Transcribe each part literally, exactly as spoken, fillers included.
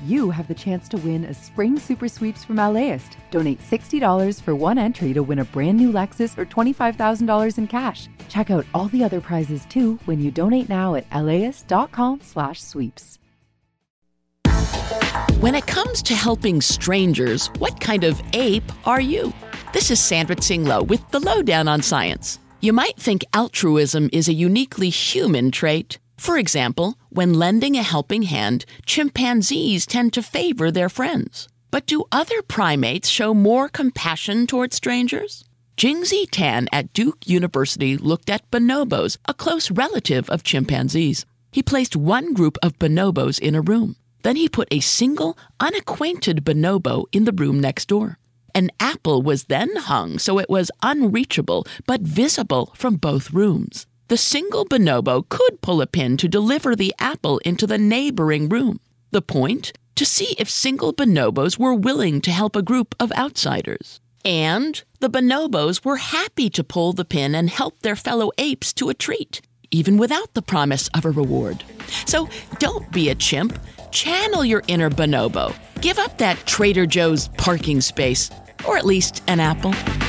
you have the chance to win a spring super sweeps from LAist. Donate sixty dollars for one entry to win a brand new Lexus or twenty-five thousand dollars in cash. Check out all the other prizes too when you donate now at laist.com slash sweeps. When it comes to helping strangers, what kind of ape are you? This is Sandra Tsing Loh with the Lowdown on Science. You might think altruism is a uniquely human trait. For example, when lending a helping hand, chimpanzees tend to favor their friends. But do other primates show more compassion toward strangers? Jingzi Tan at Duke University looked at bonobos, a close relative of chimpanzees. He placed one group of bonobos in a room. Then he put a single, unacquainted bonobo in the room next door. An apple was then hung so it was unreachable but visible from both rooms. The single bonobo could pull a pin to deliver the apple into the neighboring room. The point? To see if single bonobos were willing to help a group of outsiders. And the bonobos were happy to pull the pin and help their fellow apes to a treat, even without the promise of a reward. So don't be a chimp. Channel your inner bonobo. Give up that Trader Joe's parking space, or at least an apple.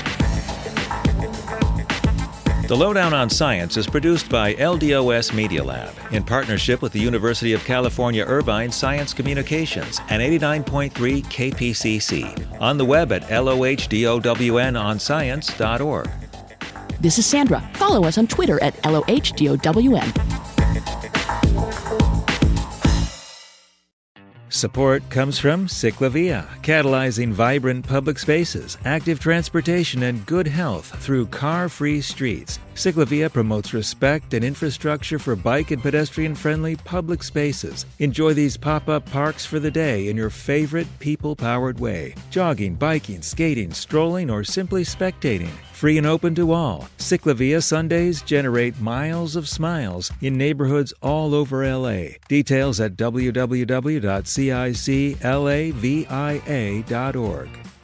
The Lowdown on Science is produced by L D O S Media Lab in partnership with the University of California Irvine Science Communications and eighty-nine point three K P C C. On the web at L O H D O W N on science dot org. This is Sandra. Follow us on Twitter at L O H D O W N. Support comes from Ciclavia, catalyzing vibrant public spaces, active transportation, and good health through car-free streets. Ciclavia promotes respect and infrastructure for bike and pedestrian-friendly public spaces. Enjoy these pop-up parks for the day in your favorite people-powered way. Jogging, biking, skating, strolling, or simply spectating. Free and open to all. Ciclavia Sundays generate miles of smiles in neighborhoods all over L A. Details at w w w dot ciclavia dot org.